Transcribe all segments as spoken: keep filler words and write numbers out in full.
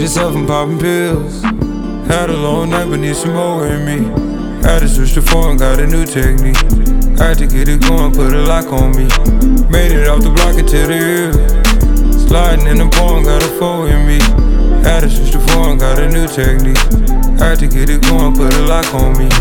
yourself and popping pills. Had a long night, but need some more in me. Had to switch to phone, got a new technique. Had to get it going, put a lock on me. Made it off the block into the hill. Sliding in the pond, got a four in me. Had to switch to phone, got a new technique. Had to get it going, put a lock on me.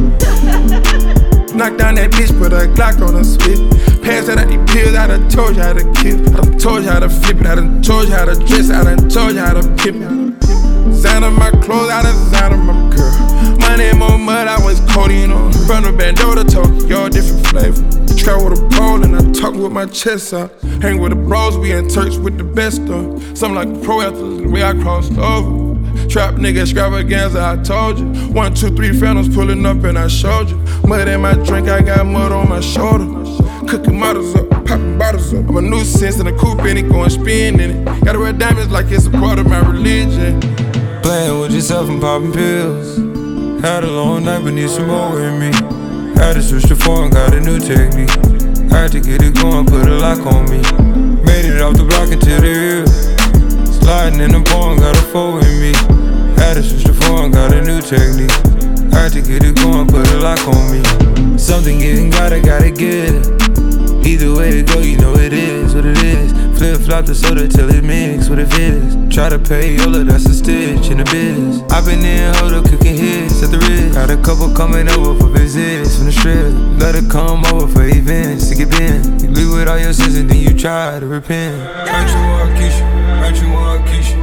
Knock down that bitch, put a Glock on her spit. Pass out these pills, I done told you how to kill. I done told you how to flip it, I done told you how to dress, I done told you how to pimp it. Designer my clothes, I done designer my girl. Money and more mud, I was codeine on. From the bando to Tokyo, different flavor. Travel with a pole and I talk with my chest out. Hang with the bros, we in church with the best of. Something like a pro athlete, the way I crossed over. Trap nigga, extravaganza, I told you. One, two, three phantoms pulling up and I showed you. Mud in my drink, I got mud on my shoulder. Cooking models up, popping bottles up. I'm a nuisance in a coupe and it going spin in it. Gotta wear diamonds like it's a part of my religion. Playing with yourself and popping pills. Had a long night, but need some more in me. Had to switch to phone, got a new technique. Had to get it going, put a lock on me. Made it off the block into the hill. Sliding in the pond, got a four in me. Had to switch to phone, got a new technique. Had to get it going, put a lock on me. Something getting gotta, gotta get. Either way it go, you know it is what it is. Flip flop the soda till it mix what it is. Try to pay Yola, that's a stitch in the biz. I been in hold up cooking hits at the wrist. Got a couple coming over for visits from the strip. Let her come over for events to get bent. You leave with all your sins and then you try to repent. Heard you want Keisha, heard you want Keisha.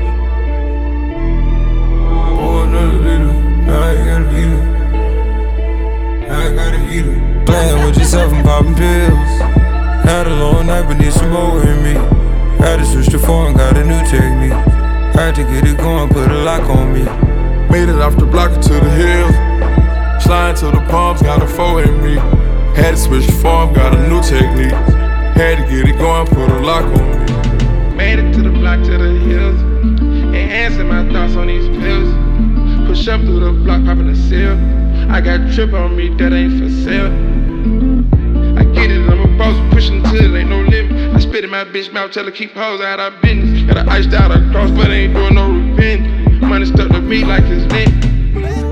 Pour another liter, now I got a heater. Now I got a heater. Playing with yourself and popping pills. Had a long night, but need some more in me. Had to switch to phone, got a new technique. Had to get it going, put a lock on me. Made it off the block into the hills. Sliding to the palms, got a four in me. Had to switch the form, got a new technique. Had to get it going, put a lock on me. Made it to the block, to the hills. Enhancing my thoughts on these pills. Push up through the block, popping the seal. I got trip on me, that ain't for sale. I get it, I'm a boss, pushing till ain't no limit. I spit in my bitch mouth, tell her keep hoes out of business. Got her iced out across, but ain't doing no repent. Money stuck to me like it's lit.